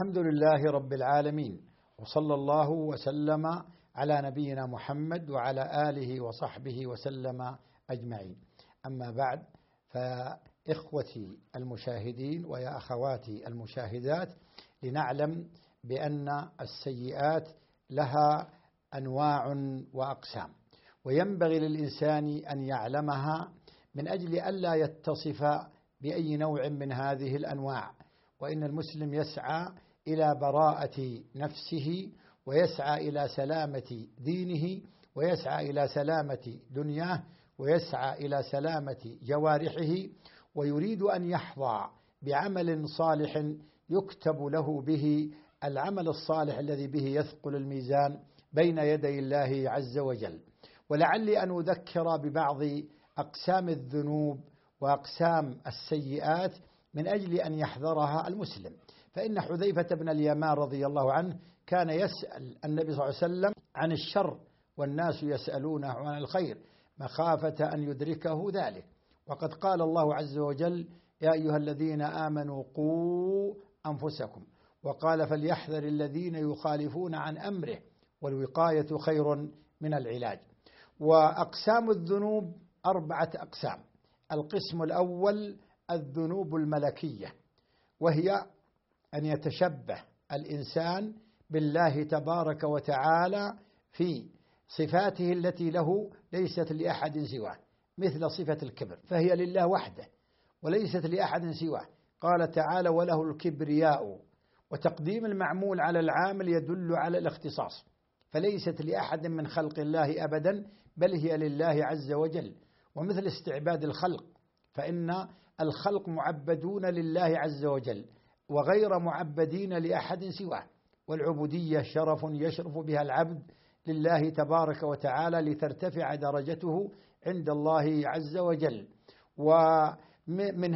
الحمد لله رب العالمين، وصلى الله وسلم على نبينا محمد وعلى آله وصحبه وسلم أجمعين. أما بعد، فإخوتي المشاهدين ويا أخواتي المشاهدات، لنعلم بأن السيئات لها أنواع وأقسام، وينبغي للإنسان أن يعلمها من أجل ألا يتصف بأي نوع من هذه الأنواع. وإن المسلم يسعى إلى براءة نفسه، ويسعى إلى سلامة دينه، ويسعى إلى سلامة دنياه، ويسعى إلى سلامة جوارحه، ويريد أن يحظى بعمل صالح يكتب له به العمل الصالح الذي به يثقل الميزان بين يدي الله عز وجل. ولعلي أن أذكر ببعض أقسام الذنوب وأقسام السيئات من أجل أن يحذرها المسلم. فإن حذيفة بن اليمان رضي الله عنه كان يسأل النبي صلى الله عليه وسلم عن الشر، والناس يسألونه عن الخير مخافة أن يدركه ذلك. وقد قال الله عز وجل: يا أيها الذين آمنوا قوا أنفسكم، وقال: فليحذر الذين يخالفون عن أمره، والوقاية خير من العلاج. وأقسام الذنوب 4 أقسام. القسم الأول الذنوب الملكية، وهي أن يتشبه الإنسان بالله تبارك وتعالى في صفاته التي له ليست لأحد سواه، مثل صفة الكبر فهي لله وحده وليست لأحد سواه. قال تعالى: وله الكبرياء. وتقديم المعمول على العامل يدل على الاختصاص، فليست لأحد من خلق الله أبدا، بل هي لله عز وجل. ومثل استعباد الخلق، فإن الخلق معبدون لله عز وجل وغير معبدين لأحد سواه. والعبودية شرف يشرف بها العبد لله تبارك وتعالى لترتفع درجته عند الله عز وجل. ومن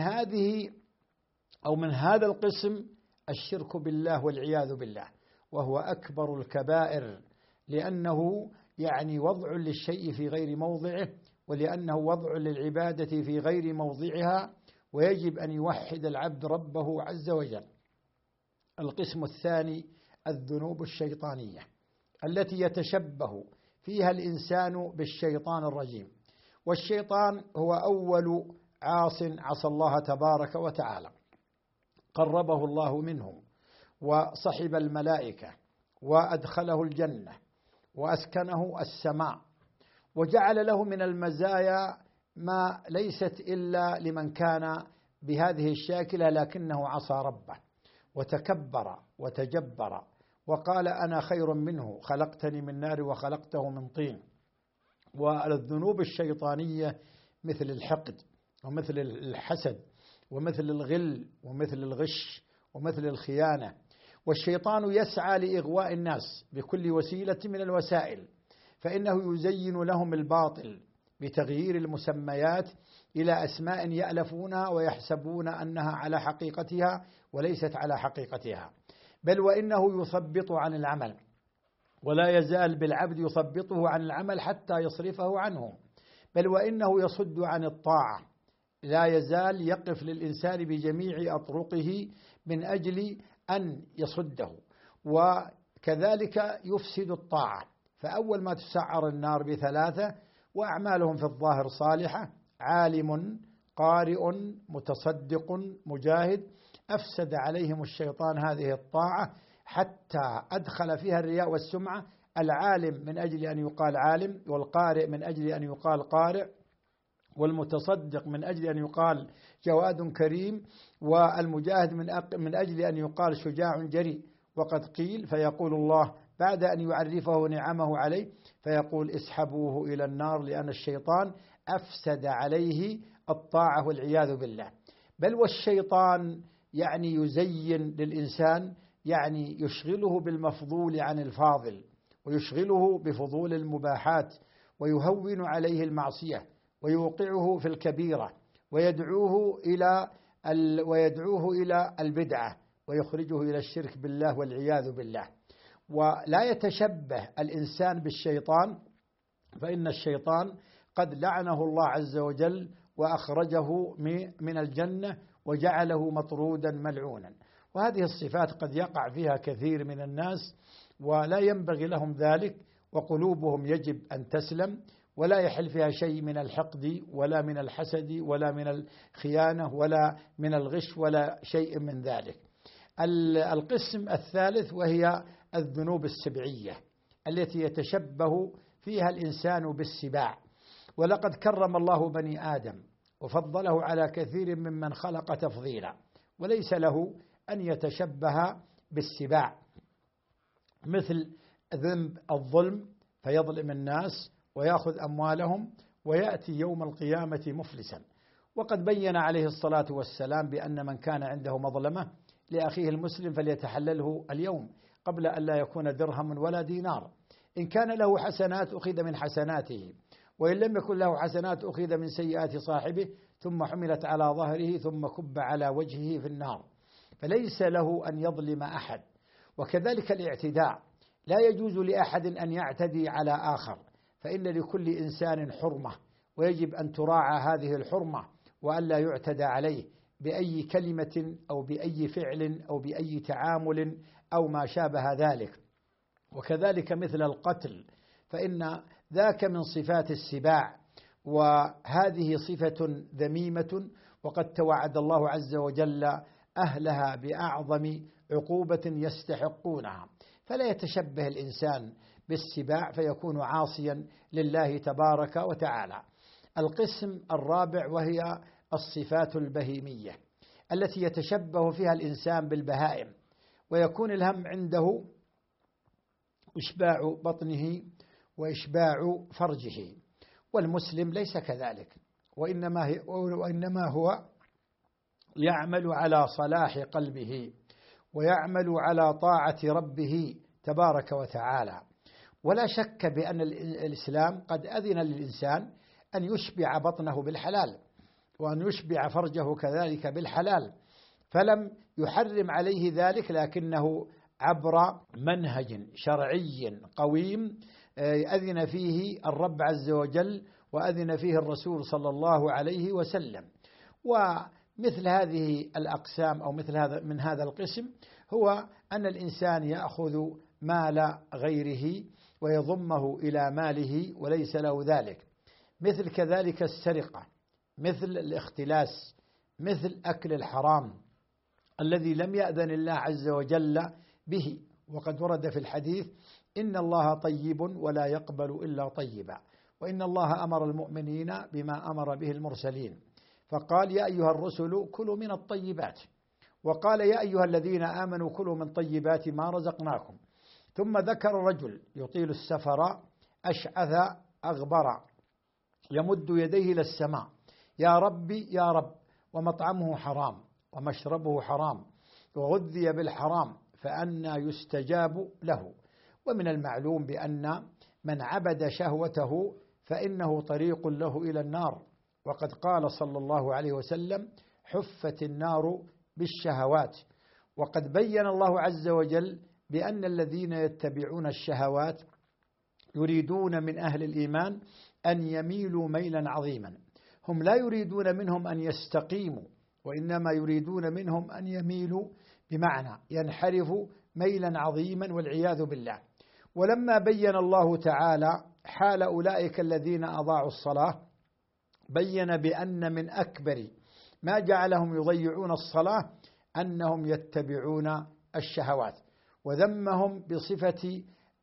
هذا القسم الشرك بالله والعياذ بالله، وهو أكبر الكبائر، لأنه وضع للشيء في غير موضعه، ولأنه وضع للعبادة في غير موضعها، ويجب أن يوحد العبد ربه عز وجل. القسم الثاني الذنوب الشيطانية، التي يتشبه فيها الإنسان بالشيطان الرجيم. والشيطان هو أول عصى الله تبارك وتعالى، قربه الله منه وصحب الملائكة وأدخله الجنة وأسكنه السماء، وجعل له من المزايا ما ليست إلا لمن كان بهذه الشاكلة، لكنه عصى ربه وتكبر وتجبر وقال: أنا خير منه، خلقتني من نار وخلقته من طين. والذنوب الشيطانية مثل الحقد، ومثل الحسد، ومثل الغل، ومثل الغش، ومثل الخيانة. والشيطان يسعى لإغواء الناس بكل وسيلة من الوسائل، فإنه يزين لهم الباطل بتغيير المسميات إلى أسماء يألفونها ويحسبون أنها على حقيقتها وليست على حقيقتها. بل وإنه يثبط عن العمل، ولا يزال بالعبد يثبطه عن العمل حتى يصرفه عنه. بل وإنه يصد عن الطاعة، لا يزال يقف للإنسان بجميع أطرقه من أجل أن يصده. وكذلك يفسد الطاعة، فأول ما تسعر النار ب3، وأعمالهم في الظاهر صالحة: عالم، قارئ، متصدق، مجاهد. أفسد عليهم الشيطان هذه الطاعة حتى أدخل فيها الرياء والسمعة. العالم من أجل أن يقال عالم، والقارئ من أجل أن يقال قارئ، والمتصدق من أجل أن يقال جواد كريم، والمجاهد من أجل أن يقال شجاع جريء. وقد قيل: فيقول الله بعد أن يعرفه نعمه عليه فيقول: اسحبوه إلى النار، لأن الشيطان أفسد عليه الطاعة والعياذ بالله. بل والشيطان يزين للإنسان، يشغله بالمفضول عن الفاضل، ويشغله بفضول المباحات، ويهون عليه المعصية، ويوقعه في الكبيرة، ويدعوه إلى البدعة، ويخرجه إلى الشرك بالله والعياذ بالله. ولا يتشبه الإنسان بالشيطان، فإن الشيطان قد لعنه الله عز وجل وأخرجه من الجنة وجعله مطرودا ملعونا. وهذه الصفات قد يقع فيها كثير من الناس ولا ينبغي لهم ذلك، وقلوبهم يجب أن تسلم ولا يحل فيها شيء من الحقد ولا من الحسد ولا من الخيانة ولا من الغش ولا شيء من ذلك. القسم الثالث وهي الذنوب السبعية التي يتشبه فيها الإنسان بالسباع. ولقد كرم الله بني آدم وفضله على كثير ممن خلق تفضيلا، وليس له أن يتشبه بالسباع، مثل ذنب الظلم فيظلم الناس ويأخذ أموالهم ويأتي يوم القيامة مفلسا. وقد بين عليه الصلاة والسلام بأن من كان عنده مظلمة لأخيه المسلم فليتحلله اليوم قبل أن لا يكون درهم ولا دينار. إن كان له حسنات أخذ من حسناته، وإن لم يكن له حسنات أخذ من سيئات صاحبه، ثم حملت على ظهره ثم كب على وجهه في النار. فليس له أن يظلم أحد. وكذلك الاعتداء، لا يجوز لأحد أن يعتدي على آخر، فإن لكل إنسان حرمة ويجب أن تراعى هذه الحرمة وأن لا يعتدى عليه بأي كلمة أو بأي فعل أو بأي تعامل أو ما شابه ذلك. وكذلك مثل القتل، فإن ذاك من صفات السباع، وهذه صفة ذميمة، وقد توعد الله عز وجل أهلها بأعظم عقوبة يستحقونها. فلا يتشبه الإنسان بالسباع فيكون عاصيا لله تبارك وتعالى. القسم الرابع وهي الصفات البهيمية التي يتشبه فيها الإنسان بالبهائم، ويكون الهم عنده إشباع بطنه وإشباع فرجه. والمسلم ليس كذلك، وإنما هو يعمل على صلاح قلبه ويعمل على طاعة ربه تبارك وتعالى. ولا شك بأن الإسلام قد أذن للإنسان أن يشبع بطنه بالحلال وأن يشبع فرجه كذلك بالحلال، فلم يحرم عليه ذلك، لكنه عبر منهج شرعي قويم أذن فيه الرب عز وجل وأذن فيه الرسول صلى الله عليه وسلم. ومثل هذه الأقسام أو من هذا القسم هو أن الإنسان يأخذ مال غيره ويضمه إلى ماله وليس له ذلك، مثل كذلك السرقة، مثل الاختلاس، مثل أكل الحرام الذي لم يأذن الله عز وجل به. وقد ورد في الحديث: إن الله طيب ولا يقبل إلا طيبا، وإن الله أمر المؤمنين بما أمر به المرسلين، فقال: يا أيها الرسل كلوا من الطيبات، وقال: يا أيها الذين آمنوا كلوا من طيبات ما رزقناكم. ثم ذكر رجل يطيل السفر أشعث أغبر يمد يديه إلى السماء: يا ربي يا رب، ومطعمه حرام ومشربه حرام وغذي بالحرام فأنى يستجاب له. ومن المعلوم بأن من عبد شهوته فإنه طريق له إلى النار، وقد قال صلى الله عليه وسلم: حفت النار بالشهوات. وقد بين الله عز وجل بأن الذين يتبعون الشهوات يريدون من أهل الإيمان أن يميلوا ميلا عظيما. هم لا يريدون منهم أن يستقيموا، وإنما يريدون منهم أن يميلوا بمعنى ينحرفوا ميلا عظيما والعياذ بالله. ولما بين الله تعالى حال أولئك الذين أضاعوا الصلاة بين بأن من أكبر ما جعلهم يضيعون الصلاة أنهم يتبعون الشهوات، وذمهم بصفة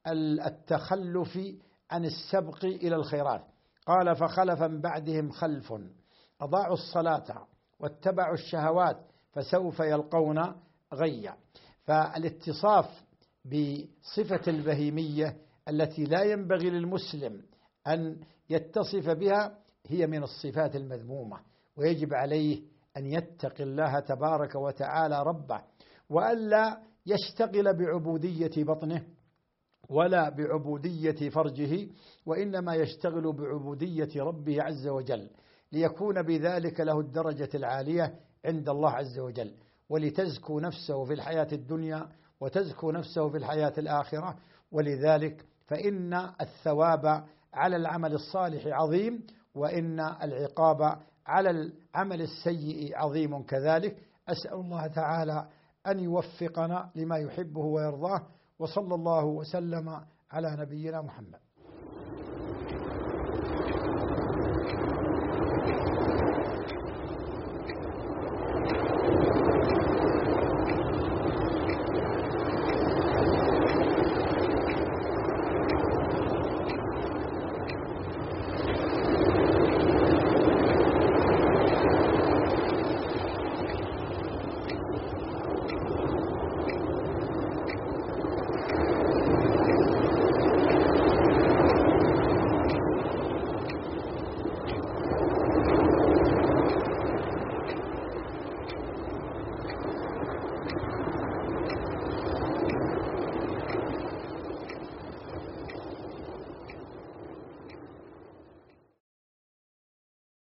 التخلف عن السبق إلى الخيرات. قال: فخلف من بعدهم خلف أضاعوا الصلاة واتبعوا الشهوات فسوف يلقون غيا. فالاتصاف بصفة البهيمية التي لا ينبغي للمسلم أن يتصف بها هي من الصفات المذمومة، ويجب عليه أن يتقي الله تبارك وتعالى ربه، وألا يشتغل بعبودية بطنه ولا بعبودية فرجه، وإنما يشتغل بعبودية ربه عز وجل، ليكون بذلك له الدرجة العالية عند الله عز وجل، ولتزكو نفسه في الحياة الدنيا وتزكو نفسه في الحياة الآخرة. ولذلك فإن الثواب على العمل الصالح عظيم، وإن العقاب على العمل السيء عظيم كذلك. أسأل الله تعالى أن يوفقنا لما يحبه ويرضاه، وصلى الله وسلم على نبينا محمد.